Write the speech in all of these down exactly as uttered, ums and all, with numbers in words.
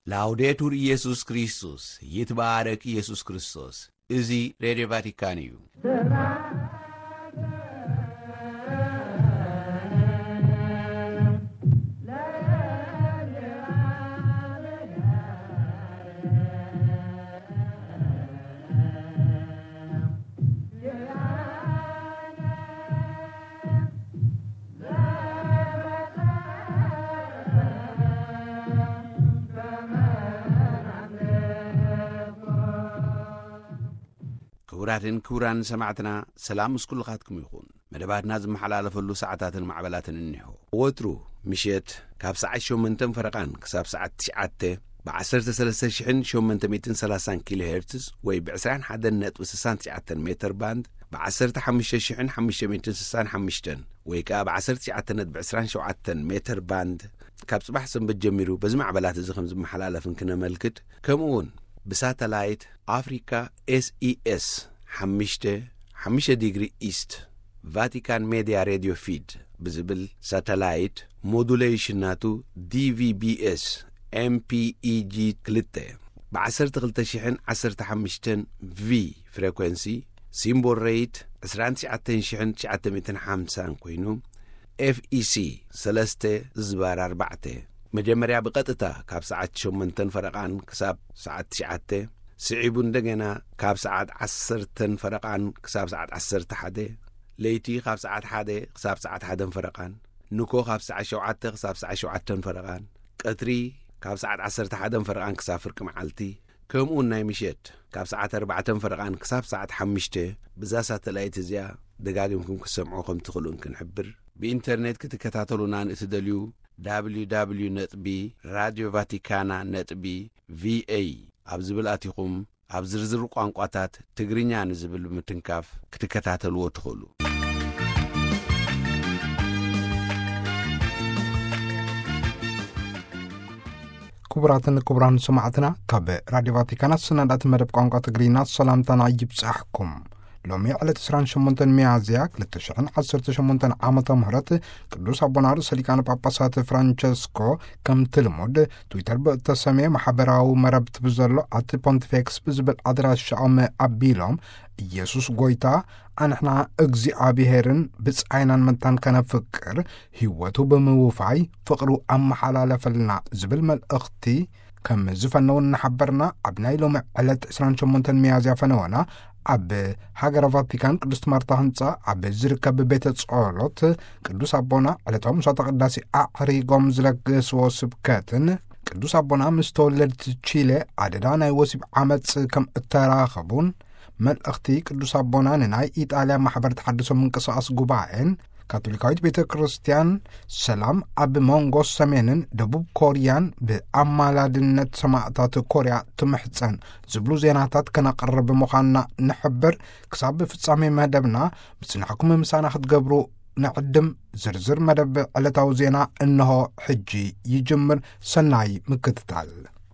ላውዴቱር ኢየሱስ ክርስቶስ ይትባረክ ኢየሱስ ክርስቶስ እዚ ሬዲዮ ቫቲካን እዩ። كوراتن كوران سمعتنا سلام مسكول خاتكم يخون مدبات نازم حلالة فلو ساعتات المعبلات النحو وترو مشيت كاب ساعة شو من تم فرقان كساب ساعة تسعات بعسرت سلسة شحن شو من تميتين سلاسان كيلو هرتز وي بعسران حدا النت وسسان تسعات متر باند بعسرت حمشة شحن حمشة ميتين سسان حمشتن وي كاب عسرت تسعات نت بعسران شو عتن متر باند كاب صباح سن بتجمرو بزمع عبلات زخم زم حلالة فنكنا ملكت كمون بساتلايت أفريكا إس إي إس حمشته حمشة ديجري إيست فاتيكان ميديا راديو فيد بزبل ساتلايت مودوليشن ناتو دي في بي إس إم بي إي جي كلته بعسرت غلطة شحن عسرت حمشتن في فريكونسي سيمبول ريت عسرانتي عتن شحن شعتن ميتن حمسان كوينو إف إي سي سلسته زبار أربعته مجمريا بقطتا كاب ساعات شمنتن فرقان كساب ساعات شعته سعيبون دقنا كاب ساعات عسرتن فرقان كساب ساعات عسرت حده ليتي كاب ساعات حده كساب ساعات حدن فرقان نوكو كاب ساعات شوعات كساب ساعات شوعتن فرقان قطري كاب ساعات عسرت حدن فرقان كساب فرق معلتي كمون ناي مشيت كاب ساعات أربعتن فرقان كساب ساعات حمشته بزاسات تلاقيت زيا دقاقمكم كسمعوكم تخلون كنحبر بإنترنت كتكتاتلونا نتدليو دبليو دبليو دوت بي راديو فاتيكانا دوت بي في اي أبزبل آتيكم أبزرزر قوانقواتات تغرينيا نزبل متنكاف كتكتاتلو تخلو كبراتن كبران سمعتنا كاب راديو فاتيكانا سنادات مدب قوانقوات تغرينات سلامتنا يبصحكم لومي على تسران شمونتن ميازياك لتشعن عصرت شمونتن عامة مهرات قدوس أبونار سليكان باباسات فرانشسكو كم تلمود تويتر بتسمي محبراو مربت بزرلو عطي بونتفيكس بزبل أدراس شعام أبيلوم يسوس قويتا أنحنا أجزي عبيهرن بس عينان منتان كان فكر هيواتو بموفعي فقرو أم حلالة فلنا زبل مال أختي كم زفنون نحبرنا أبناي لومي على تسران شمونتن ميازيا فنوانا عب هاجر فاتيكان قدس مرتا هنصا عب زركب بيت صولوت قدوس ابونا على توم صدق قداسي اعري قوم زلق سوسب كاتن قدوس ابونا مستولد تشيلي عددانا يوسب عمد كم التراخبون مال اختي قدوس ابونا نناي ايطاليا محبر تحدثو من قصاص قبائن كاثوليكايت بيت كريستيان سلام اب مونغوس سمينن دبوب كوريان بأمالادنت سماعتات كوريا تمحصن زبلو زيناتات كنا قرب مخانا نحبر كساب فصامي مدبنا بسنحكم مسانا خدغبرو نعدم زرزر مدب علتاو زينا انه حجي يجمر سناي مكتتال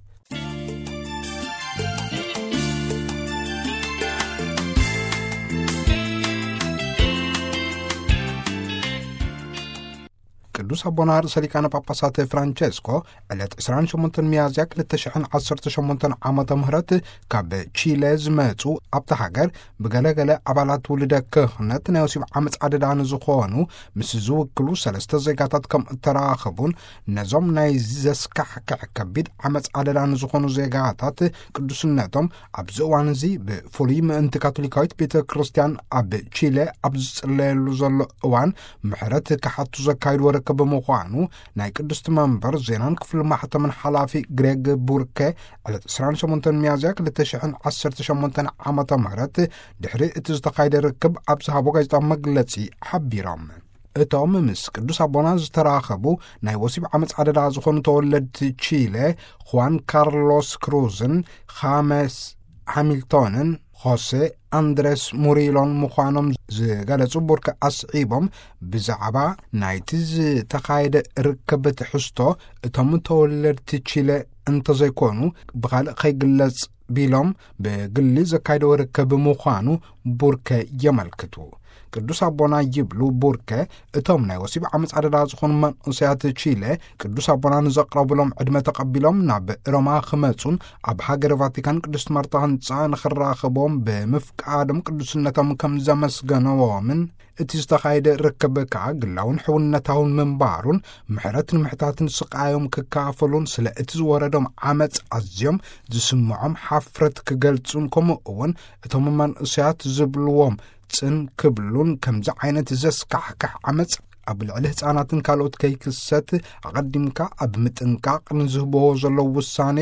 ቅዱስ አቦናር ሰሊካነ ጳጳሳት ፍራንቼስኮ ዕለት عشرين وثمانية ሚያዝያ ሁለት ሺህ ዓሰርተ ሸሞንተ ዓመተ ምህረት ካብ ቺሌ ዝመጹ ኣብታ ሃገር ብገለገለ ኣባላት ውልደ ክህነት ናይ ወሲብ ዓመፅ ዓደዳን ዝኾኑ ምስ ዝውክሉ ሰለስተ ዜጋታት ከም እተራኸቡን ነዞም ናይ ዘስካሕክሕ ከቢድ ዓመፅ ዓደዳን ዝኾኑ ዜጋታት ቅዱስነቶም ኣብዚ እዋን እዚ ብፍሉይ ምእንቲ ካቶሊካዊት ቤተ ክርስቲያን ኣብ ቺሌ ኣብ ዝጽለየሉ ዘሎ እዋን ምሕረት ክሓቱ ዘካይድ ወረ بمقانو ناي قدست منبر زينان كفل محتمن حلافي غريغ بوركي على عشرين وثمانية ميازيا ሁለት ሺህ ዓሰርተ ሸሞንተ ዓመተ ምህረት ድሕሪ እቲ ዝተኻይደ ርክብ ኣብ ዝሃቦ ጋዜጣ መግለጺ ሓቢሮም እቶም ምስ ቅዱስ አቦና ዝተራኸቡ ናይ ወሲብ ዓመፅ ዓደዳ ዝኾኑ ተወለድቲ ቺሌ ሁዋን ካርሎስ ክሩዝን ኻሜስ ሃሚልቶንን ሆሴ ኣንድሬስ ሙሪሎን ምዃኖም ዝገለጹ ቡርካ ኣስዒቦም ብዛዕባ ናይቲ ዝተኻየደ ርክብ ትሕዝቶ እቶም ተወለድቲ ቺሌ እንተዘይኮኑ ብኻልእ ከይግለጽ ቢሎም ብግሊ ዘካይደ ርክብ ምዃኑ ቡርካ የመልክቱ ቅዱስ አቦና ይብሉ ቡርከ እቶም ናይ ወሲብ ዓመፅ አደዳ ዝኾኑ መንእሰያት ቺለ ቅዱስ አቦና ንዘቅረብሎም ዕድመ ተቀቢሎም ናብ ሮማ ክመጹን ኣብ ሃገር ቫቲካን ቅዱስ ማርታ ህንፃ ንኽራኸቦም ብምፍቃዶም ቅዱስነቶም ከም ዘመስገነዎምን እቲ ዝተኻየደ ርክብ ከዓ ግላውን ሕውነታውን ምንባሩን ምሕረት ንምሕታትን ስቃዮም ክካፈሉን ስለ እቲ ዝወረዶም ዓመፅ ኣዝዮም ዝስምዖም ሓፍረት ክገልጹን ከምኡ እውን እቶም መንእሰያት ዝብልዎም ጽን ክብሉን ከምዚ ዓይነት ዘስካሕካሕ ዓመፅ ኣብ ልዕሊ ህፃናትን ካልኦት ከይክሰት ኣቐዲምካ ኣብ ምጥንቃቕ ንዝህብዎ ዘለዉ ውሳኔ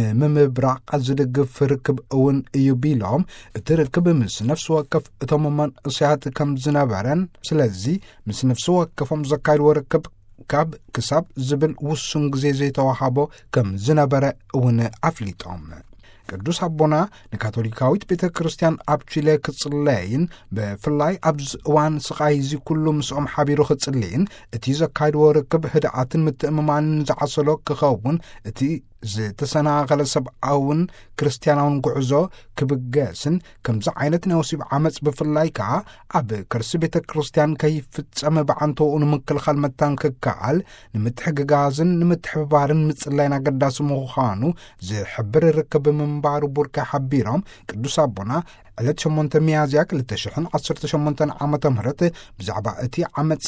ንምምብራቕ ዝድግፍ ርክብ እውን እዩ ቢሎም እቲ ርክብ ምስ ነፍሲ ወከፍ እቶም መንእሰያት ከም ዝነበረን ስለዚ ምስ ነፍሲ ወከፎም ዘካይድዎ ርክብ ካብ ክሳብ ዝብል ውሱን ግዜ ዘይተዋሃቦ ከም ዝነበረ እውን ኣፍሊጦም ቅዱስ አቦና ንካቶሊካዊት ቤተ ክርስቲያን ኣብ ቺለ ክጽለይን ብፍላይ ኣብ እዋን ስቃይ እዚ ኩሉ ምስኦም ሓቢሩ ክጽልይን እቲ ዘካይድዎ ርክብ ህድኣትን ምትእምማንን ዝዓሰሎ ክኸውን እቲ ዝተሰናኸለ ሰብኣውን ክርስቲያናውን ጉዕዞ ክብገስን ከምዚ ዓይነት ናይ ወሲብ ዓመፅ ብፍላይ ከዓ ኣብ ከርሲ ቤተ ክርስቲያን ከይፍጸም ብዓንቶኡ ንምክልኻል መታን ክከኣል ንምትሕግጋዝን ንምትሕብባርን ምጽላይን ኣገዳሲ ምዃኑ ዝሕብር ርክብ ምንባሩ ቡርካ ሓቢሮም ቅዱስ አቦና ዕለት ሸሞንተ ሚያዝያ ክልተ ሽሕን ዓሰርተ ሸሞንተን ዓመተ ምህረት ብዛዕባ እቲ ዓመፅ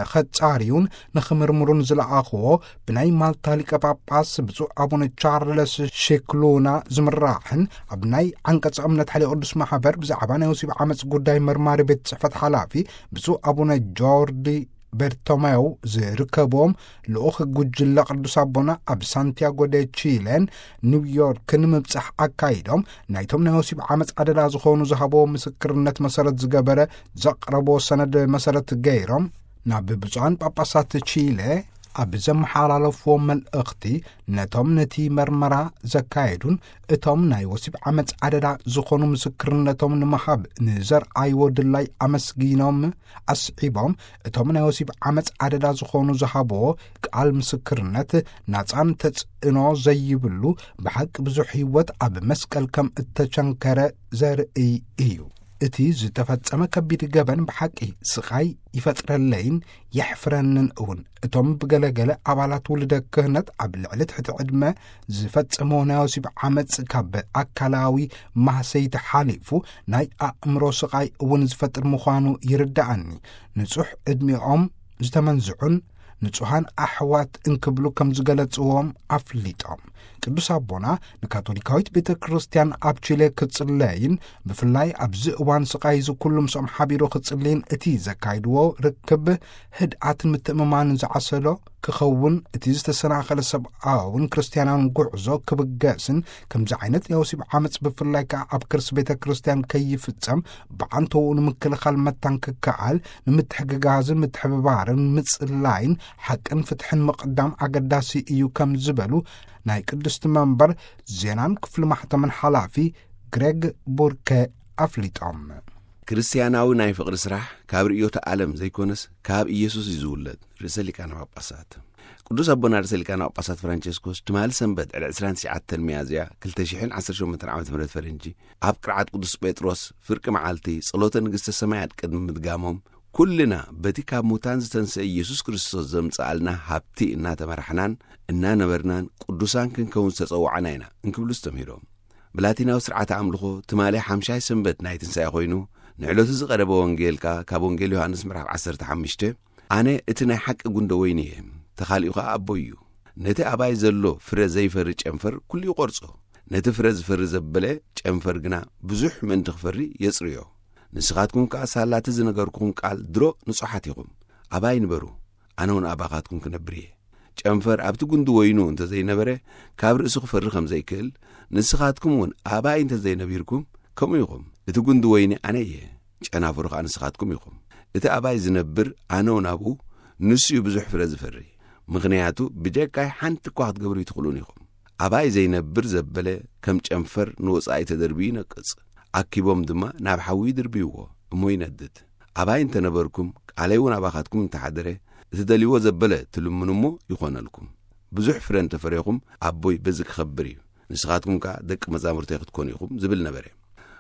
ንኸጻርዩን ንኽምርምሩን ዝለኣኽዎ ብናይ ማልታ ሊቀ ጳጳስ ብፁዕ አቡነ ቻርለስ ሼክሉና ዝምራሕን ኣብ ናይ ዓንቀጽ እምነት ሓይሊ ቅዱስ ማሕበር ብዛዕባ ናይ ወሲብ ዓመፅ ጉዳይ መርማሪ ቤት ጽሕፈት ሓላፊ ብፁዕ አቡነ ጆርዲ ቤርቶሜው ዝርከቦም ልኡኽ ጉጅለ ቅዱስ አቦና ኣብ ሳንቲያጎ ደ ቺሌን ኒውዮርክን ምብጻሕ ኣካይዶም ናይቶም ናይ ወሲብ ዓመፅ አደዳ ዝኾኑ ዝሃቦ ምስክርነት መሰረት ዝገበረ ዘቕረቦ ሰነድ መሰረት ገይሮም ናብ ብፁዓን ጳጳሳት ቺለ ኣብ ዘመሓላለፍዎ መልእኽቲ ነቶም ነቲ መርመራ ዘካየዱን እቶም ናይ ወሲብ ዓመፅ አደዳ ዝኾኑ ምስክርነቶም ንምሃብ ንዘርኣይዎ ድላይ ኣመስጊኖም ኣስዒቦም እቶም ናይ ወሲብ ዓመፅ አደዳ ዝኾኑ ዝሃብዎ ቃል ምስክርነት ናፃን ተጽዕኖ ዘይብሉ ብሓቂ ብዙሕ ህይወት ኣብ መስቀል ከም እተቸንከረ ዘርኢ እዩ እቲ ዝተፈጸመ ከቢድ ገበን ብሓቂ ስቃይ ይፈጥረለይን የሕፍረንን እውን እቶም ብገለገለ ኣባላት ውልደ ክህነት ኣብ ልዕሊ ትሕቲ ዕድመ ዝፈጸሞ ናይ ወሲብ ዓመፅ ካብ ኣካላዊ ማህሰይቲ ሓሊፉ ናይ ኣእምሮ ስቃይ እውን ዝፈጥር ምዃኑ ይርዳኣኒ ንጹሕ ዕድሚኦም ዝተመንዝዑን ንጹሃን ኣሕዋት እንክብሉ ከም ዝገለጽዎም ኣፍሊጦም ቅዱስ አቦና ንካቶሊካዊት ቤተ ክርስቲያን ኣብ ቺለ ክጽለይን ብፍላይ ኣብዚ እዋን ስቃይ ዝኩሉ ምስኦም ሓቢሩ ክጽልይን እቲ ዘካይድዎ ርክብ ህድኣትን ምትእምማንን ዝዓሰሎ ክኸውን እቲ ዝተሰናኸለ ሰብኣውን ክርስቲያናውን ጉዕዞ ክብገስን ከምዚ ዓይነት ናይ ወሲብ ዓመፅ ብፍላይ ከዓ ኣብ ከርሲ ቤተ ክርስቲያን ከይፍጸም ብዓንቶኡ ንምክልኻል መታን ክከኣል ንምትሕግጋዝን ምትሕብባርን ምጽላይን ሓቅን ፍትሕን ምቕዳም ኣገዳሲ እዩ ከም ዝበሉ ናይ ቅድስቲ መንበር ዜናን ክፍሊ ማሕተምን ሓላፊ ግሬግ ቡርከ ኣፍሊጦም ክርስቲያናዊ ናይ ፍቕሪ ስራሕ ካብ ርእዮተ ዓለም ዘይኮነስ ካብ ኢየሱስ እዩ ዝውለድ ርእሰ ሊቃነ ጳጳሳት ቅዱስ አቦና ርእሰ ሊቃነ ጳጳሳት ፍራንቼስኮስ ትማል ሰንበት ዕለት ዕስራን ትሽዓተ ሚያዝያ ክልተ ሽሕን ዓሰርተ ሸሞንተ ዓመተ ምህረት ፈረንጂ ኣብ ቅርዓት ቅዱስ ጴጥሮስ ፍርቂ መዓልቲ ጸሎተ ንግሥተ ሰማያት ቅድሚ ምድጋሞም ኩልና በቲ ካብ ሙታን ዝተንስአ ኢየሱስ ክርስቶስ ዘምጽኣልና ሃብቲ እናተመራሕናን እናነበርናን ቅዱሳን ክንከውን ዝተጸውዓና ኢና እንክብሉ ዝተምሂሮም ብላቲናዊ ስርዓተ ኣምልኾ ትማልያ ሓምሻይ ሰንበት ናይ ትንሣኤ ኮይኑ ንዕለቱ ዝቐረበ ወንጌልካ ካብ ወንጌል ዮሐንስ ምዕራፍ ዓሰርተ ሓሙሽተ ኣነ እቲ ናይ ሓቂ ጉንደ ወይኒ እየ ተኻሊኡ ኸዓ ኣቦ እዩ ነቲ ኣባይ ዘሎ ፍረ ዘይፈሪ ጨንፈር ኩሉ ይቖርጾ ነቲ ፍረ ዝፈሪ ዘበለ ጨንፈር ግና ብዙሕ ምእንቲ ክፈሪ የጽርዮ ንስኻትኩም ከዓ ሳላቲ ዝነገርኩም ቃል ድሮ ንጹሓት ኢኹም ኣባይ ንበሩ ኣነ እውን ኣባኻትኩም ክነብር እየ ጨንፈር ኣብቲ ጉንዲ ወይኑ እንተ ዘይነበረ ካብ ርእሱ ክፈሪ ከም ዘይክእል ንስኻትኩም እውን ኣባይ እንተ ዘይነቢርኩም ከምኡ ኢኹም እቲ ጉንዲ ወይኒ ኣነ እየ ጨናፍሩ ከዓ ንስኻትኩም ኢኹም እቲ ኣባይ ዝነብር ኣነ እውን ኣብኡ ንሱ እዩ ብዙሕ ፍረ ዝፈሪ ምኽንያቱ ብጀካይ ሓንቲ እኳ ክትገብሩ ይትኽእሉን ኢኹም ኣባይ ዘይነብር ዘበለ ከም ጨንፈር ንወጻኢ ተደርቢዩ ይነቅጽ ኣኪቦም ድማ ናብ ሓዊ ድርቢይዎ እሞ ይነድድ ኣባይ እንተ ነበርኩም ቃለይ እውን ኣባኻትኩም እንተሓደረ እቲ ደልይዎ ዘበለ ትልምኑ እሞ ይኾነልኩም ብዙሕ ፍረ እንተፈሪኹም ኣቦይ በዚ ክኸብር እዩ ንስኻትኩም ከዓ ደቂ መዛሙርተይ ክትኮኑ ኢኹም ዝብል ነበረ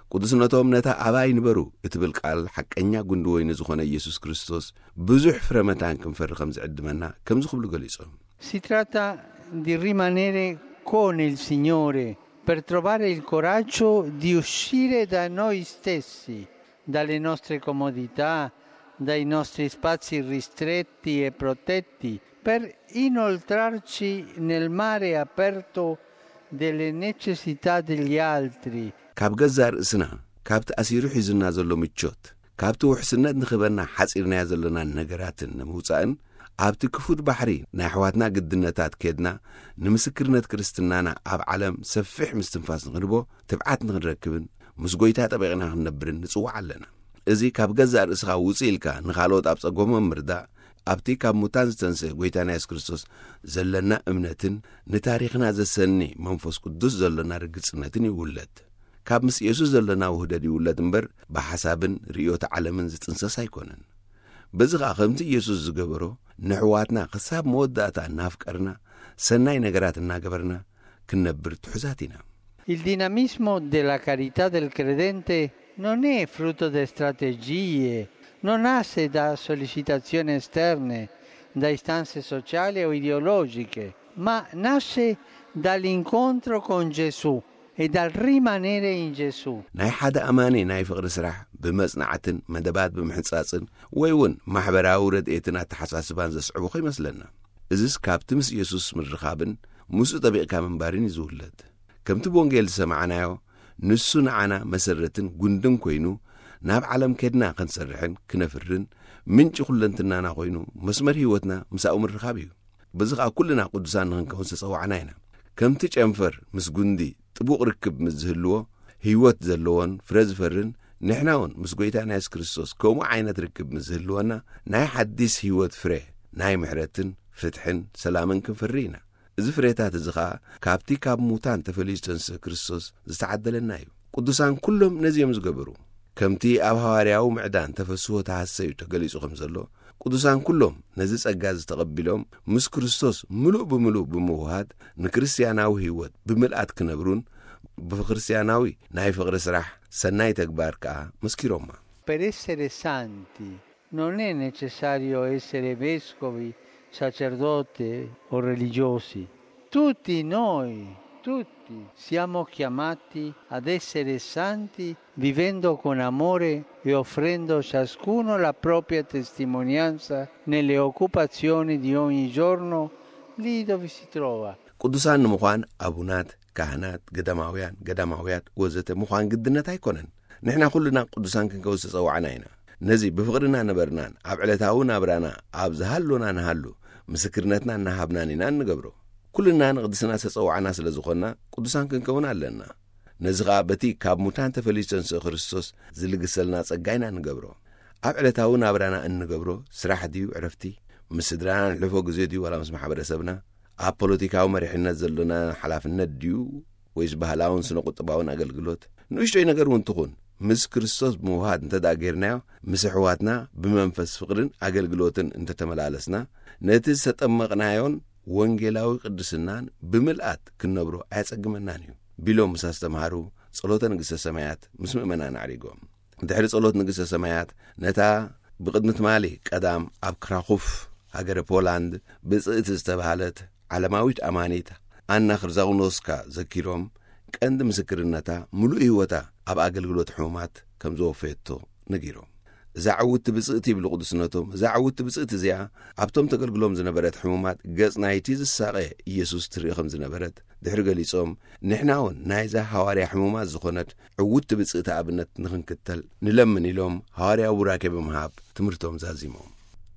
ቅዱስነቶም ነታ ኣባይ ንበሩ እትብል ቃል ሐቀኛ ጉንዲ ወይኒ ዝኾነ ኢየሱስ ክርስቶስ ብዙሕ ፍረመታን ክንፈሪ ከም ዝዕድመና ከም ዝኽብሉ ገሊጾም Si tratta di rimanere con il Signore per trovare il coraggio di uscire da noi stessi, dalle nostre comodità, dai nostri spazi ristretti e protetti, per inoltrarci nel mare aperto delle necessità degli altri. ካብ ገዛ ርእስና ካብቲ ኣሲሩ ሒዙና ዘሎ ምቾት ካብቲ ውሕስነት ንኽበና ሓፂርናያ ዘለና ነገራትን ንምውፃእን ኣብቲ ክፉት ባሕሪ ናይ ኣሕዋትና ግድነታት ከድና ንምስክርነት ክርስትናና ኣብ ዓለም ሰፊሕ ምስትንፋስ ንኽንቦ ትብዓት ንኽንረክብን ምስ ጐይታ ጠበቕና ክንነብርን ንጽዋዕ ኣለና እዚ ካብ ገዛ ርእስኻ ውፅእ ኢልካ ንኻልኦት ኣብ ጸጎሞም ምርዳእ ኣብቲ ካብ ሙታን ዝተንስእ ጐይታና የሱስ ክርስቶስ ዘለና እምነትን ንታሪኽና ዘሰኒ መንፈስ ቅዱስ ዘለና ርግጽነትን ይውለድ ካብ ምስ ኢየሱስ ዘለና ውህደት ይውለድ እምበር ብሓሳብን ርእዮተ ዓለምን ዝጥንሰስ ኣይኮነን በዚ ኸዓ ከምቲ ኢየሱስ ዝገበሮ ንሕዋትና ክሳብ መወዳእታ እናፍቀርና ሰናይ ነገራት እናገበርና ክንነብር ትሑዛት ኢና Il dinamismo della carità del credente non è frutto di strategie, non nasce da sollecitazioni esterne, da istanze sociali o ideologiche, ma nasce dall'incontro con Gesù e dal rimanere in Gesù. ናይ ሓደ ኣማኒ ናይ ፍቕሪ ስራሕ ብመጽናዕትን መደባት ብምሕጻጽን ወይ እውን ማሕበራዊ ረድኤትን ኣተሓሳስባን ዘስዕቡ ይመስለና እዚስ ካብቲ ምስ ኢየሱስ ምርኻብን ምስኡ ጠቢቕካ ምንባርን ይዝውለድ ከምቲ ብወንጌል ዝሰማዕናዮ ንሱ ንዓና መሰረትን ጉንድን ኮይኑ ናብ ዓለም ከድና ክንሰርሕን ክነፍርን ምንጭ ኩለንትናና ኮይኑ መስመር ህይወትና ምሳኡ ምርኻብ እዩ በዚ ኸዓ ኩልና ቅዱሳን ንኽንከውን ተጸዋዕና ኢና ከምቲ ጨንፈር ምስ ጉንዲ ጥቡቕ ርክብ ምስ ዝህልዎ ህይወት ዘለዎን ፍረ ዝፈርን ንሕና እውን ምስ ጐይታና የሱስ ክርስቶስ ከምኡ ዓይነት ርክብ ምስ ዝህልወና ናይ ሓዲስ ህይወት ፍሬ ናይ ምሕረትን ፍትሕን ሰላምን ክንፈሪ ኢና እዚ ፍሬታት እዚ ኸዓ ካብቲ ካብ ሙታን ተፈልዩ ዝተንስእ ክርስቶስ ዝተዓደለና እዩ ቅዱሳን ኩሎም ነዚኦም ዝገበሩ ከምቲ ኣብ ሃዋርያዊ ምዕዳን ተፈስሖ ተሃሰዩ ተገሊጹ ከም ዘሎ ቅዱሳን ኩሎም ነዚ ጸጋ ዝተቐቢሎም ምስ ክርስቶስ ምሉእ ብምሉእ ብምውሃድ ንክርስቲያናዊ ህይወት ብምልኣት ክነብሩን ብክርስቲያናዊ ናይ ፍቕሪ ስራሕ ሰናይ ተግባር ከዓ መስኪሮማ Per essere santi non è necessario essere vescovi, sacerdote o religiosi. Tutti noi, tutti siamo chiamati ad essere santi vivendo con amore e offrendo ciascuno la propria testimonianza nelle occupazioni di ogni giorno lì dove si trova. ቅዱሳን ንምዃን ኣቡናት ካህናት ገዳማውያን ገዳማውያት ወዘተ ምዃን ግድነት ኣይኮነን ንሕና ኩልና ቅዱሳን ክንከውን ዝተጸዋዕና ኢና ነዚ ብፍቕርና ነበርናን ኣብ ዕለታዊ ናብራና ኣብ ዝሃሎና ንሃሉ ምስክርነትና እናሃብናን ኢና ንገብሮ ኩልና ንቅድስና ዝተጸዋዕና ስለ ዝኾንና ቅዱሳን ክንከውን ኣለና ነዚ ኸዓ በቲ ካብ ሙታን ተፈልዩ ዝተንስእ ክርስቶስ ዝልግሰልና ጸጋ ኢና ንገብሮ ኣብ ዕለታዊ ናብራና እንገብሮ ስራሕ ድዩ ዕረፍቲ ምስ ስድራና ንሕልፎ ግዜ ድዩ ዋላ ምስ ማሕበረሰብና ኣብ ፖለቲካዊ መሪሕነት ዘለና ሓላፍነት ድዩ ወይስ ባህላውን ስነ ቁጥባውን ኣገልግሎት ንእሽቶይ ነገር እውን ትኹን ምስ ክርስቶስ ብምውሃድ እንተዳጌርናዮ ምስ ኣሕዋትና ብመንፈስ ፍቕርን ኣገልግሎትን እንተተመላለስና ነቲ ዝተጠመቕናዮን ወንጌላዊ ቅድስናን ብምልኣት ክንነብሮ ኣያጸግመናን እዩ ቢሎም ምስ ኣስተምሃሩ ጸሎተ ንግሥተ ሰማያት ምስ ምእመናን ኣዕሪጎም ድሕሪ ጸሎት ንግሥተ ሰማያት ነታ ብቕድሚ ትማሊ ቀዳም ኣብ ክራኹፍ ሃገረ ፖላንድ ብጽእቲ ዝተባሃለት ዓለማዊት ኣማኒት ኣና ክርስዛውኖስካ ዘኪሮም ቀንዲ ምስክርነታ ምሉእ ህይወታ ኣብ ኣገልግሎት ሕሙማት ከም ዘወፈየቶ ነጊሮም እዛ ዓውቲ ብጽእቲ ይብሉ ቅዱስነቶም እዛ ዓውቲ ብጽእቲ እዚኣ ኣብቶም ተገልግሎም ዝነበረት ሕሙማት ገጽ ናይቲ ዝሳቐ ኢየሱስ ትርኢ ከም ዝነበረት ድሕሪ ገሊጾም ንሕና እውን ናይዛ ሃዋርያ ሕሙማት ዝኾነት ዕውቲ ብጽእቲ ኣብነት ንኽንክተል ንለምን ኢሎም ሃዋርያዊ ቡራኬ ብምሃብ ትምህርቶም ዛዚሞም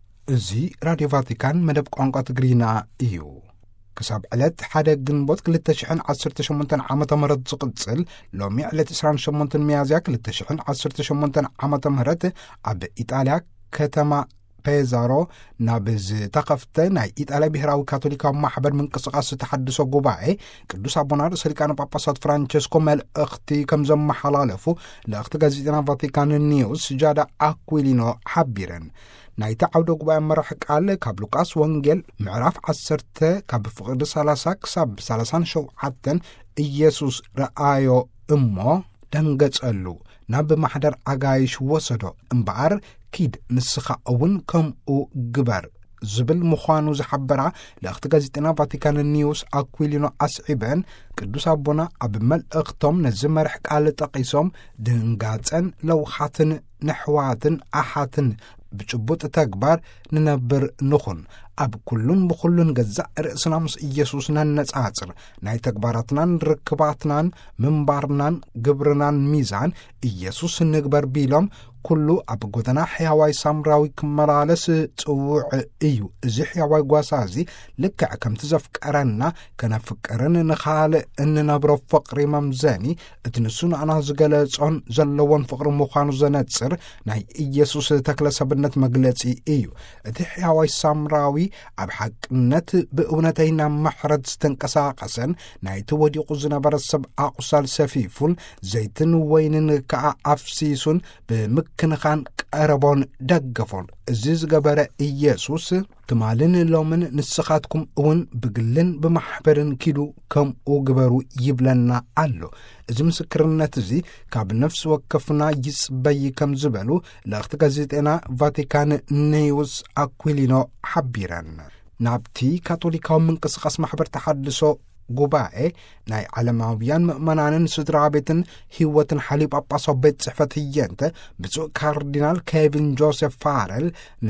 እዚ ራድዮ ቫቲካን መደብ ቋንቋ ትግሪና እዩ ክሳብ ዕለት ሓደ ግንቦት ክልተ ሽሕን ዓሰርተ ሸሞንተን ዓመተ ምህረት ዝቕጽል ሎሚ ዕለት ዕስራን ሸሞንተን ሚያዝያ ክልተ ሽሕን ዓሰርተ ሸሞንተን ዓመተ ምህረት ኣብ ኢጣልያ ከተማ ፔዛሮ ናብ ዝተኸፍተ ናይ ኢጣልያ ብሔራዊ ካቶሊካዊ ማሕበር ምንቅስቓስ ዝተሓድሶ ጉባኤ ቅዱስ ኣቦና ርእሰ ሊቃነ ጳጳሳት ፍራንቸስኮ መልእኽቲ ከም ዘመሓላለፉ ለእኽቲ ጋዜጠና ቫቲካን ኒውስ ጃዳ ኣኩሊኖ ሓቢረን ናይቲ ዓውደ ጉባኤ መራሒ ቃል ካብ ሉቃስ ወንጌል ምዕራፍ ዓሰርተ ካብ ፍቕዲ ሰላሳ ክሳብ ሰላሳን ሸውዓተን ኢየሱስ ረአዮ እሞ ደንገጸሉ ናብ ማሕደር ኣጋይሽ ወሰዶ እምበኣር ኪድ ንስኻ እውን ከምኡ ግበር ዝብል ምዃኑ ዝሓበራ ለእኽቲ ጋዜጤና ቫቲካን ኒውስ ኣኩሊኖ ኣስዒበን ቅዱስ ኣቦና ኣብ መልእኽቶም ነዚ መርሕ ቃል ጠቒሶም ድንጋጸን ለውሓትን ንሕዋትን ኣሓትን ብጭቡጥ ተግባር ንነብር ንኹን ኣብ ኩሉን ብኩሉን ገዛእ ርእስና ምስ ኢየሱስና ነጻጽር ናይ ተግባራትናን ርክባትናን ምንባርናን ግብርናን ሚዛን ኢየሱስ ንግበር ቢሎም ኩሉ ኣብ ጎደና ሕያዋይ ሳምራዊ ክመላለስ ጽውዕ እዩ እዚ ሕያዋይ ጓሳ እዚ ልክዕ ከምቲ ዘፍቀረና ከነፍቅርን ንኻልእ እንነብሮ ፍቕሪ መምዘኒ እቲ ንሱ ንኣና ዝገለጾን ዘለዎን ፍቕሪ ምዃኑ ዘነጽር ናይ ኢየሱስ ተክለሰብነት መግለጺ እዩ እቲ ሕያዋይ ሳምራዊ ኣብ ሓቅነት ብእውነተይና ማሕረድ ዝተንቀሳቐሰን ናይቲ ወዲቑ ዝነበረ ሰብ ኣቑሳል ሰፊፉን ዘይትን ወይንን ከዓ ኣፍሲሱን ብምክንኻን ቀረቦን ደገፎን እዚ ዝገበረ ኢየሱስ ትማልን ሎምን ንስኻትኩም እውን ብግልን ብማሕበርን ኪዱ ከምኡ ግበሩ ይብለና ኣሎ እዚ ምስክርነት እዚ ካብ ነፍሲ ወከፍና ይጽበይ ከም ዝበሉ ለእኽቲ ጋዜጤና ቫቲካን ኒውስ ኣኩሊኖ ሓቢረን ናብቲ ካቶሊካዊ ምንቅስቓስ ማሕበር ተሓድሶ ጉባኤ ናይ ዓለማውያን ምእመናንን ስድራ ቤትን ህይወትን ሓሊብ ጳጳሳዊ ቤት ጽሕፈት ህየንተ ብፁዕ ካርዲናል ኬቪን ጆሴፍ ፋረል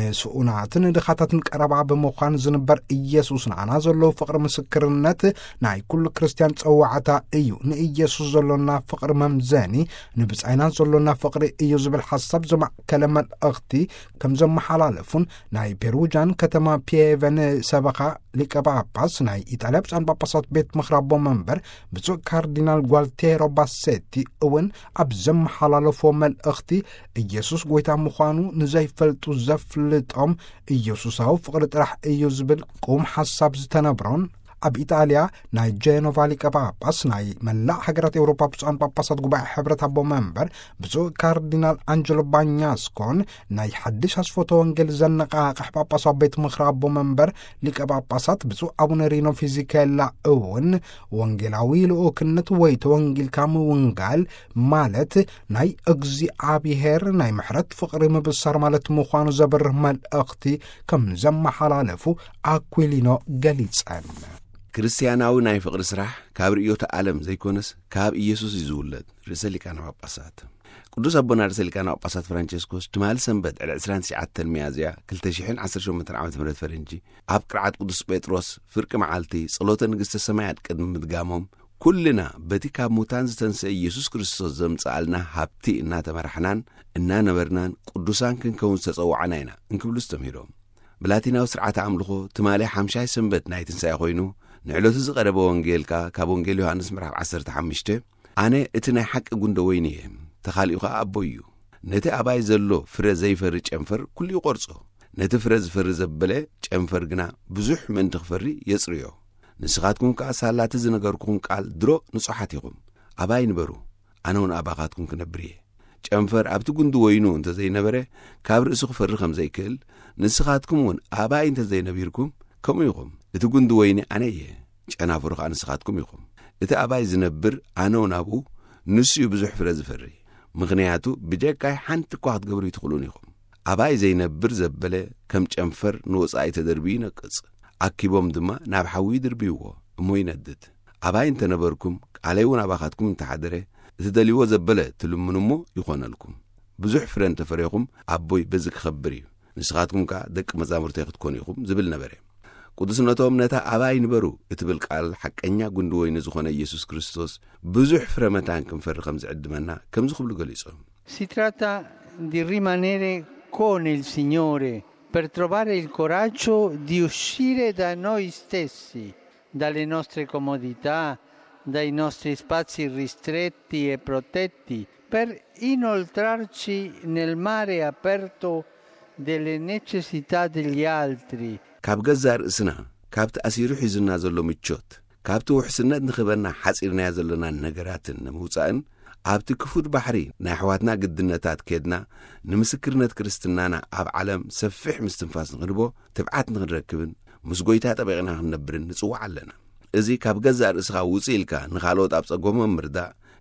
ንስኡናትን ድኻታትን ቀረባ ብምዃን ዝንበር ኢየሱስ ንኣና ዘለዎ ፍቕሪ ምስክርነት ናይ ኩሉ ክርስቲያን ፀዋዕታ እዩ ንኢየሱስ ዘሎና ፍቕሪ መምዘኒ ንብጻይና ዘሎና ፍቕሪ እዩ ዝብል ሓሳብ ዘማዕከለ መልእኽቲ ከም ዘመሓላለፉን ናይ ፔሩጃን ከተማ ፒየቨን ሰበኻ ሊቀ ጳጳስ ናይ ኢጣልያ ብጻን ጳጳሳት ቤት ምኽራቦ መንበር ብፁዕ ካርዲናል ጓልቴሮ ባሴቲ እውን ኣብ ዘመሓላለፎ መልእኽቲ ኢየሱስ ጐይታ ምዃኑ ንዘይፈልጡ ዘፍልጦም ኢየሱሳዊ ፍቕሪ ጥራሕ እዩ ዝብል ቁም ሓሳብ ዝተነብሮን ኣብ ኢጣልያ ናይ ጄኖቫ ሊቀ ጳጳስ ናይ መላእ ሃገራት ኤውሮፓ ብፁዓን ጳጳሳት ጉባኤ ሕብረት ኣቦ መንበር ብፁዕ ካርዲናል አንጀሎ ባኛስኮን ናይ ሓድሽ ኣስፎቶ ወንጌል ዘነቃቅሕ ጳጳሳት ቤት ምኽሪ ኣቦ መንበር ሊቀ ጳጳሳት ብፁዕ አቡነ ሪኖ ፊዚኬላ እውን ወንጌላዊ ልኡክነት ወይ ተወንጌልካ ምውንጋል ማለት ናይ እግዚአብሔር ናይ ምሕረት ፍቕሪ ምብሳር ማለት ምዃኑ ዘብርህ መልእኽቲ ከም ዘመሓላለፉ ኣኩሊኖ ገሊጸን ክርስቲያናዊ ናይ ፍቕሪ ስራሕ ካብ ርእዮተ ዓለም ዘይኮነስ ካብ ኢየሱስ ይዝውለድ ርእሰ ሊቃነ ጳጳሳት ቅዱስ አቦና ርእሰ ሊቃነ ጳጳሳት ፍራንቺስኮስ ትማል ሰንበት ዕስራን ትሽዓተ ሚያዝያ ክልተ ሽሕን ዓሰርተ ሸሞንተ ዓመተ ምህረት ፈረንጂ ኣብ ቅርዓት ቅዱስ ጴጥሮስ ፍርቂ መዓልቲ ጸሎተ ንግሥተ ሰማያት ቅድሚ ምድጋሞም ኩልና በቲ ካብ ሙታን ዝተንስአ ኢየሱስ ክርስቶስ ዘምጽኣልና ሃብቲ እናተመራሕናን እናነበርናን ቅዱሳን ክንከውን ዝተጸውዓና ኢና እንክብሉ ዝተምሂሮም ብላቲናዊ ስርዓተ ኣምልኾ ትማል ሓምሻይ ሰንበት ናይ ትንሣኤ ኮይኑ ንዕለቱ ዝቐረበ ወንጌልካ ካብ ወንጌል ዮሐንስ ምዕራፍ ዓሰርተ ሓሙሽተ ኣነ እቲ ናይ ሓቂ ጉንደ ወይኒ እየ ተኻሊኡኻ ኣቦ እዩ ነቲ ኣባይ ዘሎ ፍረ ዘይፈሪ ጨንፈር ኩሉ ይቖርጾ ነቲ ፍረ ዝፈሪ ዘበለ ጨንፈር ግና ብዙሕ ምእንቲ ክፈሪ የጽርዮ ንስኻትኩም ከዓ ሳላቲ ዝነገርኩም ቃል ድሮ ንጹሓት ኢኹም ኣባይ ንበሩ ኣነ እውን ኣባኻትኩም ክነብር እየ ጨንፈር ኣብቲ ጉንዲ ወይኑ እንተ ዘይነበረ ካብ ርእሱ ክፈሪ ከም ዘይክእል ንስኻትኩም እውን ኣባይ እንተ ዘይነቢርኩም ከምኡ ኢኹም እቲ ጉንዲ ወይኒ ኣነ እየ ጨናፍሩ ከዓ ንስኻትኩም ኢኹም እቲ ኣባይ ዝነብር ኣነ እውን ኣብኡ ንሱ እዩ ብዙሕ ፍረ ዝፈሪ ምኽንያቱ ብጀካይ ሓንቲ እኳ ክትገብሩ ይትኽእሉን ኢኹም ኣባይ ዘይነብር ዘበለ ከም ጨንፈር ንወጻኢ ተደርቢዩ ይነቅጽ ኣኪቦም ድማ ናብ ሓዊ ድርቢይዎ እሞ ይነድድ ኣባይ እንተነበርኩም ቃለይ እውን ኣባኻትኩም እንተሓደረ እቲ ደልይዎ ዘበለ ትልምኑ እሞ ይኾነልኩም ብዙሕ ፍረ እንተፈሪኹም ኣቦይ በዚ ክኸብር እዩ ንስኻትኩም ከዓ ደቂ መዛሙርተይ ክትኮኑ ኢኹም ዝብል ነበረ ቅዱስነቶም ነታ ኣባይ ንበሩ እትብል ቃል ሓቀኛ ጉንዲ ወይኒ ዝኾነ ኢየሱስ ክርስቶስ ብዙሕ ፍረ መታን ክንፈሪ ከም ዝዕድመና ከም ዝኽብሉ ገሊጾም Si tratta di rimanere con il Signore per trovare il coraggio di uscire da noi stessi, dalle nostre comodità, dai nostri spazi ristretti e protetti, per inoltrarci nel mare aperto delle necessità degli altri. ካብ ገዛ ርእስና ካብቲ ኣሲሩ ሒዙና ዘሎ ምቾት ካብቲ ውሕስነት ንኽበና ሓፂርናያ ዘለና ነገራትን ንምውፃእን ኣብቲ ክፉት ባሕሪ ናይ ኣሕዋትና ግድነታት ከድና ንምስክርነት ክርስትናና ኣብ ዓለም ሰፊሕ ምስትንፋስ ንኽንቦ ትብዓት ንኽንረክብን ምስ ጐይታ ጠበቕና ክንነብርን ንጽዋዕ ኣለና እዚ ካብ ገዛ ርእስኻ ውፅእ ኢልካ ንኻልኦት ኣብ ጸጎሞም ምርዳእ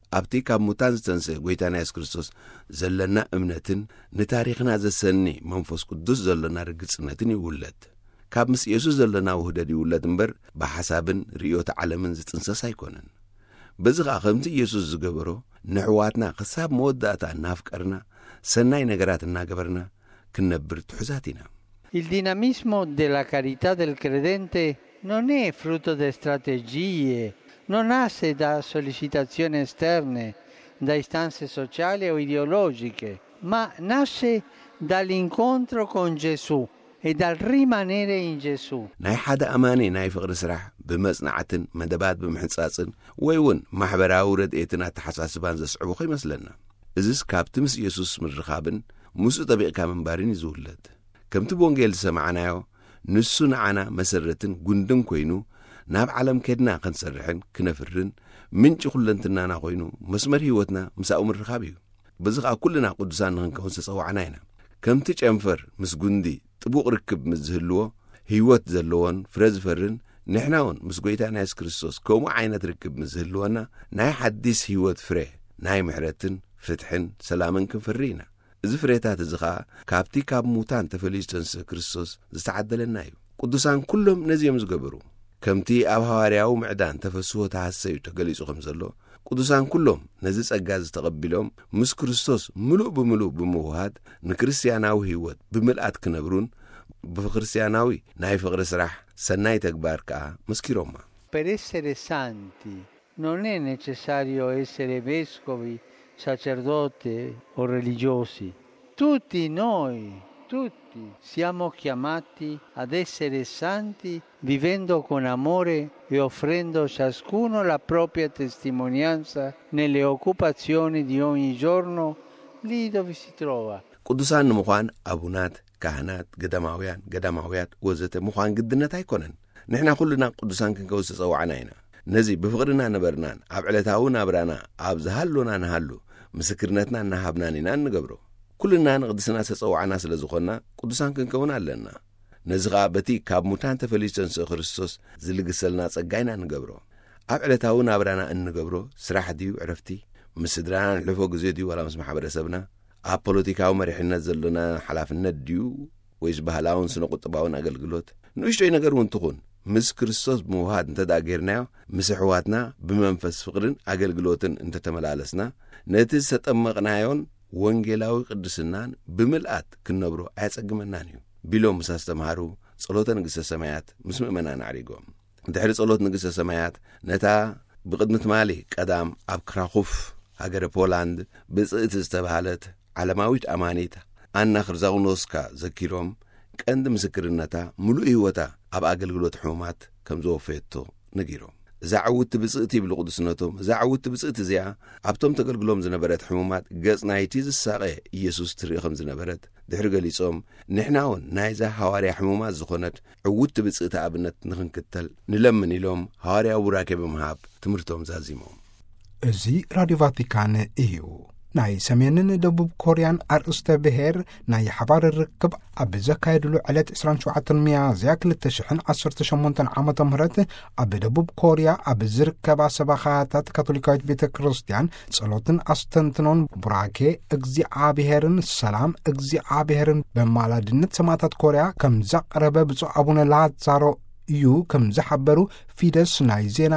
ኣብቲ ካብ ሙታን ዝተንስእ ጐይታና ኢየሱስ ክርስቶስ ዘለና እምነትን ንታሪኽና ዘሰኒ መንፈስ ቅዱስ ዘለና ርግጽነትን ይውለድ። ካብ ምስ ኢየሱስ ዘለና ውህደት ይውለድ እምበር ብሓሳብን ርእዮተ ዓለምን ዝጥንሰስ ኣይኮነን። በዚ ኸዓ ከምቲ ኢየሱስ ዝገበሮ ንሕዋትና ክሳብ መወዳእታ እናፍቀርና ሰናይ ነገራት እናገበርና ክንነብር ትሑዛት ኢና። Il dinamismo della carità del credente non è frutto di strategie, non nasce da sollecitazioni esterne, da istanze sociali o ideologiche, ma nasce dall'incontro con Gesù e dal rimanere in Gesù. ናይ ሓደ ኣማኒ ናይ ፍቕሪ ስራሕ ብመጽናዕትን መደባት ብምሕጻጽን ወይ እውን ማሕበራዊ ረድኤትን ኣተሓሳስባን ዘስዕቡ ይመስለና። እዚስ ካብቲ ምስ ኢየሱስ ምርኻብን ምስኡ ጠቢቕካ ምንባርን ይዝውለድ። ከምቲ ብወንጌል ዝሰማዕናዮ ንሱ ንዓና መሰረትን ጉንድን ኮይኑ ናብ ዓለም ከድና ክንሰርሕን ክነፍርን ምንጭ ኩለንትናና ኮይኑ መስመር ህይወትና ምሳኡ ምርኻብ እዩ። በዚ ኸዓ ኩልና ቅዱሳን ንኽንከውን ተጸዋዕና ኢና። ከምቲ ጨንፈር ምስ ጉንዲ ጥቡቕ ርክብ ምስ ዝህልዎ ህይወት ዘለዎን ፍረ ዝፈርን ንሕና እውን ምስ ጐይታና ኢየሱስ ክርስቶስ ከምኡ ዓይነት ርክብ ምስ ዝህልወና ናይ ሓዲስ ህይወት ፍሬ ናይ ምሕረትን ፍትሕን ሰላምን ክንፈሪ ኢና። እዚ ፍሬታት እዚ ኸዓ ካብቲ ካብ ሙታን ተፈልዩ ዝተንስእ ክርስቶስ ዝተዓደለና እዩ። ቅዱሳን ኩሎም ነዚኦም ዝገበሩ ከምቲ ኣብ ሃዋርያዊ ምዕዳን ተፈስሆ ተሃሰዩ ተገሊጹ ከም ዘሎ ቅዱሳን ኩሎም ነዚ ጸጋ ዝተቐቢሎም ምስ ክርስቶስ ምሉእ ብምሉእ ብምውሃድ ንክርስቲያናዊ ህይወት ብምልኣት ክነብሩን ብክርስቲያናዊ ናይ ፍቕሪ ስራሕ ሰናይ ተግባር ከዓ መስኪሮማ። Per essere santi non è necessario essere vescovi, sacerdote o religiosi. Tutti noi, tutti siamo chiamati ad essere santi vivendo con amore e offrendo ciascuno la propria testimonianza nelle occupazioni di ogni giorno lì dove si trova. ቅዱሳን ንምዃን ኣቡናት፣ ካህናት፣ ገዳማውያን፣ ገዳማውያት ወዘተ ምዃን ግድነት ኣይኮነን። ንሕና ኩልና ቅዱሳን ክንከውን ዝተጸዋዕና ኢና። ነዚ ብፍቕርና ነበርናን ኣብ ዕለታዊ ናብራና ኣብ ዝሃሎና ንሃሉ ምስክርነትና እናሃብናን ኢና ንገብሮ። ኩልና ንቅድስና ተጸዋዕና ስለ ዝኾንና ቅዱሳን ክንከውን ኣለና። ነዚ ኸዓ በቲ ካብ ሙታን ተፈልዩ ዝተንስእ ክርስቶስ ዝልግሰልና ጸጋ ኢና ንገብሮ። ኣብ ዕለታዊ ናብራና እንገብሮ ስራሕ ድዩ ዕረፍቲ፣ ምስ ስድራና ንሕልፎ ግዜ ድዩ ዋላ ምስ ማሕበረሰብና፣ ኣብ ፖለቲካዊ መሪሕነት ዘለና ሓላፍነት ድዩ ወይስ ባህላውን ስነ ቁጥባውን ኣገልግሎት ንእሽቶይ ነገር እውን ትኹን ምስ ክርስቶስ ብምውሃድ እንተዳ ጌርናዮ ምስ ኣሕዋትና ብመንፈስ ፍቕርን ኣገልግሎትን እንተተመላለስና ነቲ ዝተጠመቕናዮን ወንጌላዊ ቅድስናን ብምልኣት ክንነብሮ ኣያጸግመናን እዩ ቢሎም ምስ ኣስተምሃሩ ጸሎተ ንግሥተ ሰማያት ምስ ምእመናን ኣዕሪጎም። ድሕሪ ጸሎት ንግሥተ ሰማያት ነታ ብቕድሚ ትማሊ ቀዳም ኣብ ክራኹፍ ሃገረ ፖላንድ ብጽእቲ ዝተባሃለት ዓለማዊት ኣማኒት ኣና ክርስዛውኖስካ ዘኪሮም ቀንዲ ምስክርነታ ምሉእ ህይወታ ኣብ ኣገልግሎት ሕሙማት ከም ዘወፈየቶ ነጊሮም። እዛ ዓውቲ ብጽእቲ ይብሉ ቅዱስነቶም እዛ ዓውቲ ብጽእቲ እዚኣ ኣብቶም ተገልግሎም ዝነበረት ሕሙማት ገጽ ናይቲ ዝሳቐ ኢየሱስ ትርኢ ከም ዝነበረት ድሕሪ ገሊጾም ንሕና እውን ናይዛ ሃዋርያ ሕሙማት ዝኾነት ዕውቲ ብጽእቲ ኣብነት ንኽንክተል ንለምን ኢሎም ሃዋርያዊ ቡራኬ ብምሃብ ትምህርቶም ዛዚሞም። እዚ ራድዮ ቫቲካን እዩ። ናይ ሰሜንን ደቡብ ኮርያን ኣርእስተ ብሔር ናይ ሓባር ርክብ ኣብ ዘካየድሉ ዕለት ዕስራን ሸውዓተ ሚያዝያ ክልተ ሽሕን ዓሰርተ ሸሞንተ ዓመተ ምህረት ኣብ ደቡብ ኮርያ ኣብ ዝርከባ ሰባኻታት ካቶሊካዊት ቤተ ክርስቲያን ጸሎትን ኣስተንትኖን ቡራኬ እግዚኣብሔርን ሰላም እግዚኣብሔርን በማላድነት ሰማዕታት ኮርያ ከም ዘቕረበ ብፁዕ ኣቡነ ላዛሮ እዩ ከም ዝሓበሩ ፊደስ ናይ ዜና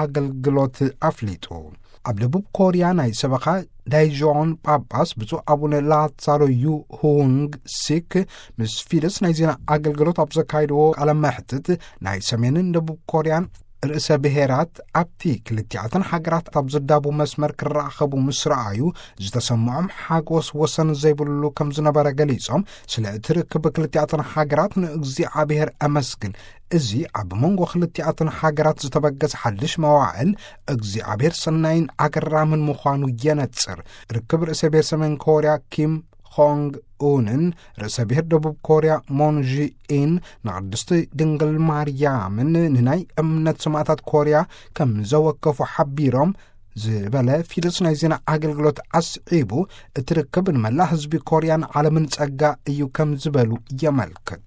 ኣገልግሎት ኣፍሊጡ። ኣብ ደቡብ ኮርያ ናይ ሰበኻ ዳይጆን ጳጳስ ብፁዕ ኣቡነ ላዛሮ ዩ ሁንግ ሲክ ምስ ፊደስ ናይ ዜና ኣገልግሎት ኣብ ዘካይድዎ ቃለ መሕትት ናይ ሰሜንን ደቡብ ኮርያን ርእሰ ብሔራት ኣብቲ ክልቲዓተን ሃገራት ኣብ ዝዳቡ መስመር ክራኸቡ ምስ ረኣዩ ዝተሰምዖም ሓጎስ ወሰን ዘይብሉ ከም ዝነበረ ገሊጾም ስለ እቲ ርክብ ክልቲዓተን ሃገራት ንእግዚኣብሔር ኣመስግን እዚ ኣብ መንጎ ክልቲዓተን ሃገራት ዝተበገሰ ሓድሽ መዋዕል እግዚኣብሔር ሰናይን ኣገራምን ምዃኑ የነጽር። ርክብ ርእሰ ብሔር ሰሜን ኮርያ ኪም ሆንግ ኡንን ርእሰ ብሔር ደቡብ ኮርያ ሞን ጂኢን ንቅድስቲ ድንግል ማርያምን ንናይ እምነት ሰማዕታት ኮርያ ከም ዘወከፉ ሓቢሮም ዝበለ ፊደስ ናይ ዜና ኣገልግሎት ኣስዒቡ እቲ ርክብ ንመላ ህዝቢ ኮርያን ዓለምን ጸጋ እዩ ከም ዝበሉ የመልክት።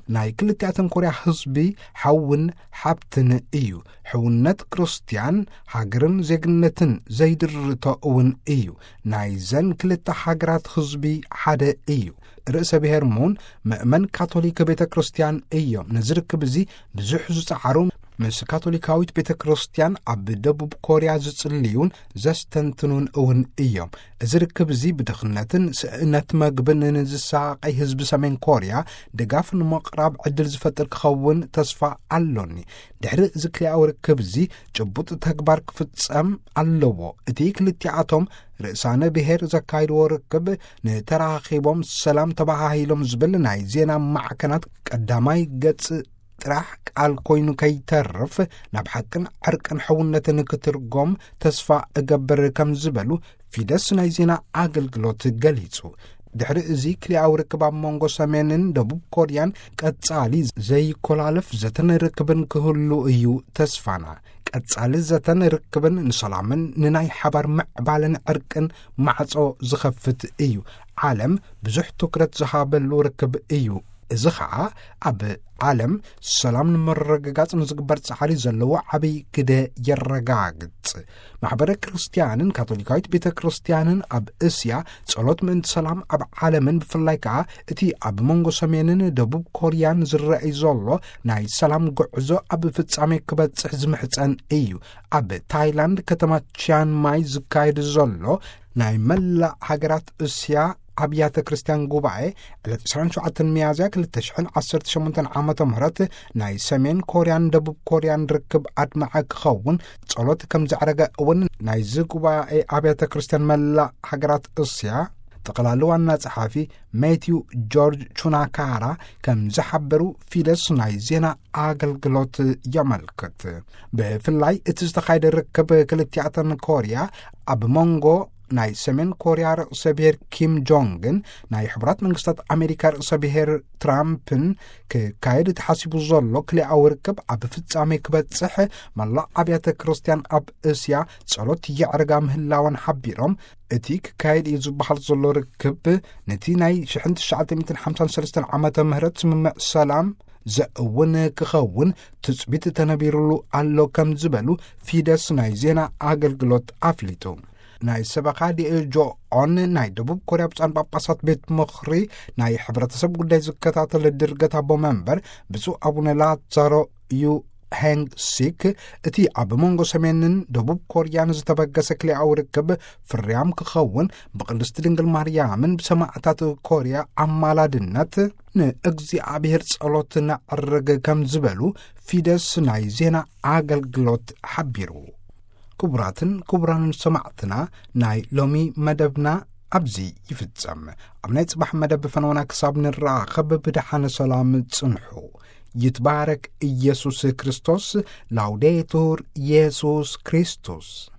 ናይ ክልቲኣተን ኮርያ ህዝቢ ሓውን ሓብትን እዩ ሕውነት ክርስቲያን ሃገርን ዜግነትን ዘይድርቶ እውን እዩ ናይ ዘን ክልተ ሃገራት ህዝቢ ሓደ እዩ ርእሰ ብሔር ሙን ምእመን ካቶሊክ ቤተ ክርስቲያን እዮም ንዝርክብ እዚ ብዙሕ ዝፀዓሩ ምስ ካቶሊካዊት ቤተ ክርስቲያን ኣብ ደቡብ ኮርያ ዝጽልዩን ዘስተንትኑን እውን እዮም እዚ ርክብ እዚ ብድኽነትን ስእነት መግብን ንዝሳቀይ ህዝቢ ሰሜን ኮርያ ድጋፍ ንምቕራብ ዕድል ዝፈጥር ክኸውን ተስፋ ኣሎኒ ድሕሪ እዚ ክልያዊ ርክብ እዚ ጭቡጥ ተግባር ክፍጸም ኣለዎ እቲ ክልቲኣቶም ርእሳነ ብሔር ዘካይድዎ ርክብ ንተራኺቦም ሰላም ተባሂሎም ዝብል ናይ ዜና ማዕከናት ቀዳማይ ገጽ ጥራሕ ቃል ኮይኑ ከይተርፍ ናብ ሓቅን ዕርቅን ሕውነትን ክትርጎም ተስፋ እገብር ከም ዝበሉ ፊደስ ናይ ዜና ኣገልግሎት ገሊጹ ድሕሪ እዚ ክልያዊ ርክብ ኣብ መንጎ ሰሜንን ደቡብ ኮርያን ቀጻሊ ዘይኮላለፍ ዘተን ርክብን ክህሉ እዩ ተስፋና ቀጻሊ ዘተን ርክብን ንሰላምን ንናይ ሓባር ምዕባልን ዕርቅን ማዕጾ ዝኸፍት እዩ ዓለም ብዙሕ ትኩረት ዝሃበሉ ርክብ እዩ እዚ ኸዓ ኣብ ዓለም ሰላም ንምርግጋጽ ንዝግበር ጻዕሪ ዘለዎ ዓብይ ግደ የረጋግጽ ማሕበረ ክርስቲያንን ካቶሊካዊት ቤተ ክርስቲያንን ኣብ እስያ ጸሎት ምእንቲ ሰላም ኣብ ዓለምን ብፍላይ ከዓ እቲ ኣብ መንጎ ሰሜንን ደቡብ ኮርያን ዝረአይ ዘሎ ናይ ሰላም ጉዕዞ ኣብ ፍጻሜ ክበጽሕ ዝምሕፀን እዩ ኣብ ታይላንድ ከተማ ቺያን ማይ ዝካየድ ዘሎ ናይ መላእ ሃገራት እስያ ኣብያተ ክርስቲያን ጉባኤ ዕለት عشرين وسبعة ሚያዝያ ሁለት ሺህ ዓሰርተ ሸሞንተ ዓመተ ምህረት ናይ ሰሜን ኮርያን ደቡብ ኮርያን ርክብ ኣድማዕ ክኸውን ጸሎት ከም ዘዕረገ እውን ናይ ጉባኤ ኣብያተ ክርስቲያን መላእ ሃገራት እስያ ጠቅላላ ዋና ጸሓፊ ማቲው ጆርጅ ቹናካራ ከም ዝሓበሩ ፊደስ ናይ ዜና ኣገልግሎት ያመልክት ብፍላይ እቲ ዝተኻየደ ርክብ ክልቲኣተን ኮርያ ኣብ መንጎ ናይ ሰሜን ኮርያ ርእሰ ብሔር ኪም ጆንግን ናይ ሕብራት መንግስታት ኣሜሪካ ርእሰ ብሔር ትራምፕን ክካየድ ተሓሲቡ ዘሎ ክልያዊ ርክብ ኣብ ፍጻሜ ክበጽሕ መላእ ኣብያተ ክርስቲያን ኣብ እስያ ጸሎት ይዕርጋ ምህላወን ሓቢሮም እቲ ክካየድ እዩ ዝበሃል ዘሎ ርክብ ነቲ ናይ ألف وتسعمائة وخمسة وخمسين ዓመተ ምህረት ስምምዕ ሰላም ዘእውን ክኸውን ትጽቢት ተነቢሩሉ ኣሎ ከም ዝበሉ ፊደስ ናይ ዜና ኣገልግሎት ኣፍሊጡ ናይ ሰበኻ ዲኤጆ ኦን ናይ ደቡብ ኮርያ ብጻን ጳጳሳት ቤት ምኽሪ ናይ ሕብረተሰብ ጉዳይ ዝከታተል ድርገት ኣቦ መንበር ብፁዕ አቡነ ላዛሮ ዩ ሃንግ ሲክ እቲ ኣብ መንጎ ሰሜንን ደቡብ ኮርያን ዝተበገሰ ክልያዊ ርክብ ፍርያም ክኸውን ብቅድስቲ ድንግል ማርያምን ብሰማዕታት ኮርያ ኣማላድነት ንእግዚአብሔር ጸሎት ንዕርግ ከም ዝበሉ ፊደስ ናይ ዜና ኣገልግሎት ሓቢሩ ክቡራትን ክቡራንን ሰማዕትና ናይ ሎሚ መደብና ኣብዚ ይፍጸም ኣብ ናይ ጽባሕ መደብ ፈነወና ክሳብ ንራኸብ ብድሓነ ሰላም ጽንሑ ይትባረክ ኢየሱስ ክርስቶስ ላውዴቱር ኢየሱስ ክርስቶስ